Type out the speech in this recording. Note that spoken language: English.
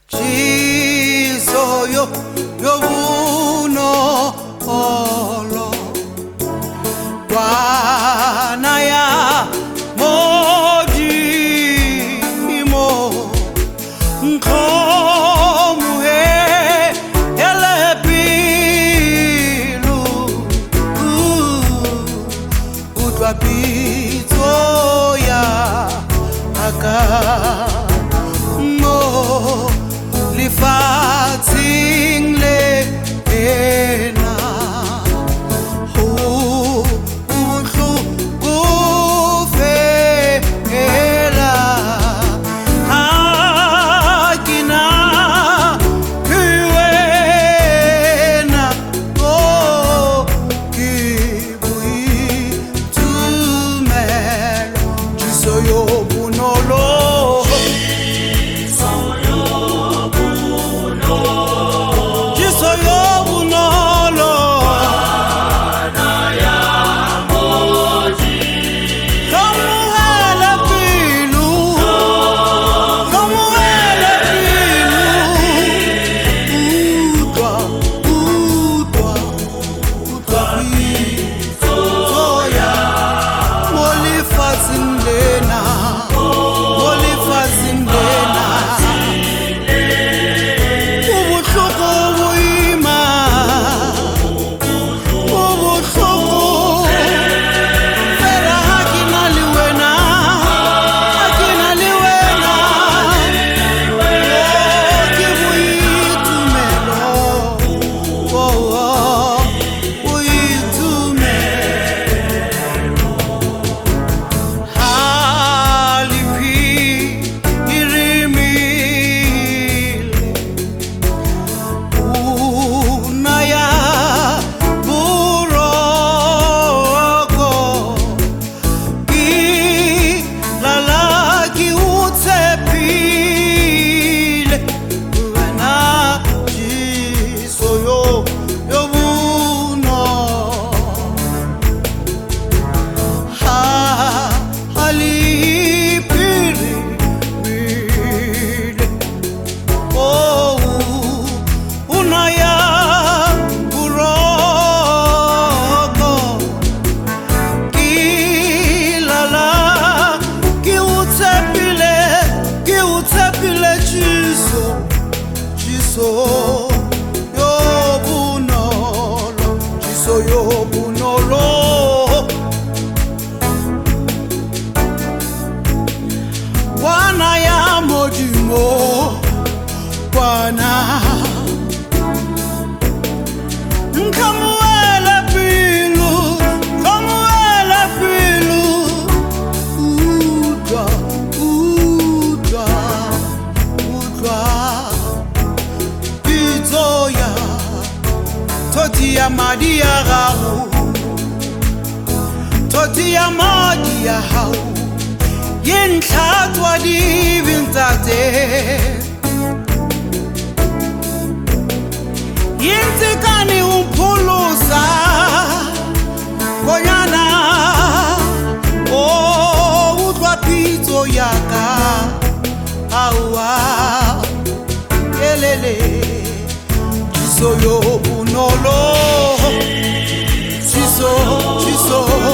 Jiso yo yobuno olo Wana ya moji mo Nkomu he elepilu Utwa pito ya aka Lifating le ena Utlu ufela Hakina Kuena Kibui Tumelo Jisoyo bunolo Jiso yo bunolo Wana ya mojimo Wana Nkamuele pilu Kamuele pilu Udwa Udwa Udwa Itoya Totia madia rau Totia madia hau Yin khatwa di vintate Yin tikani umpulusa Koyana Oh udwa pito yaka Awa Yelele Jiso yo bunolo Jiso